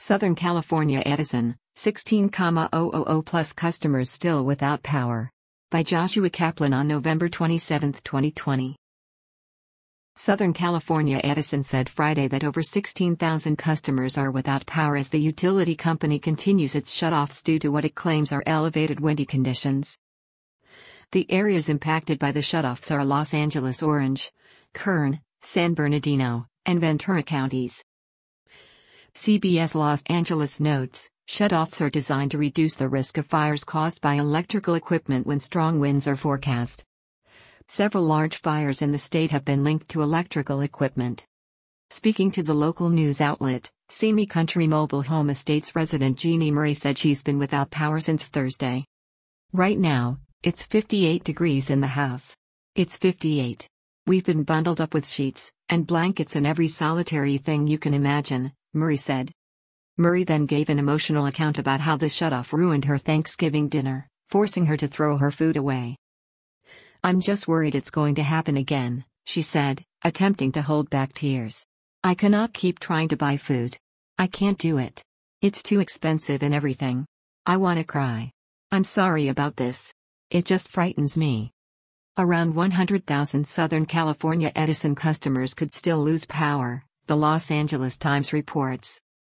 Southern California Edison, 16,000 plus customers still without power. By Joshua Kaplan on November 27, 2020. Southern California Edison said Friday that over 16,000 customers are without power as the utility company continues its shutoffs due to what it claims are elevated windy conditions. The areas impacted by the shutoffs are Los Angeles Orange, Kern, San Bernardino, and Ventura counties. CBS Los Angeles notes, shutoffs are designed to reduce the risk of fires caused by electrical equipment when strong winds are forecast. Several large fires in the state have been linked to electrical equipment. Speaking to the local news outlet, Simi Country Mobile Home Estates resident Jeannie Murray said she's been without power since Thursday. Right now, it's 58 degrees in the house. It's 58. We've been bundled up with sheets and blankets and every solitary thing you can imagine, Murray said. Murray then gave an emotional account about how the shutoff ruined her Thanksgiving dinner, forcing her to throw her food away. "I'm just worried it's going to happen again," she said, attempting to hold back tears. "I cannot keep trying to buy food. I can't do it. It's too expensive and everything. I want to cry. I'm sorry about this. It just frightens me." Around 100,000 Southern California Edison customers could still lose power, the Los Angeles Times reports.